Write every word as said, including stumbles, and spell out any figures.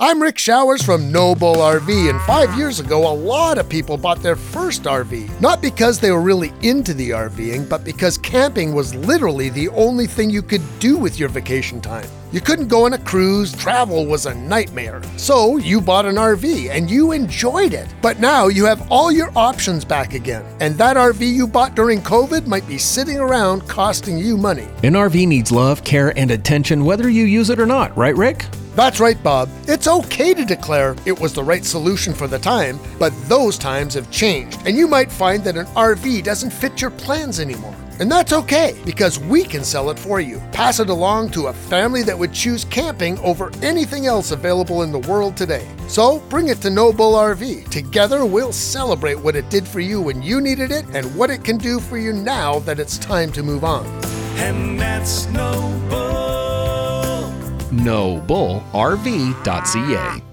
I'm Rick Showers from No Bull R V, and five years ago, a lot of people bought their first R V. Not because they were really into the RVing, but because camping was literally the only thing you could do with your vacation time. You couldn't go on a cruise, travel was a nightmare. So you bought an R V and you enjoyed it. But now you have all your options back again. And that R V you bought during COVID might be sitting around costing you money. An R V needs love, care, and attention whether you use it or not, right, Rick? That's right, Bob. It's okay to declare it was the right solution for the time, but those times have changed, and you might find that an R V doesn't fit your plans anymore. And that's okay, because we can sell it for you. Pass it along to a family that would choose camping over anything else available in the world today. So bring it to No Bull R V. Together we'll celebrate what it did for you when you needed it and what it can do for you now that it's time to move on. And that's No Bull. no bull r v dot c a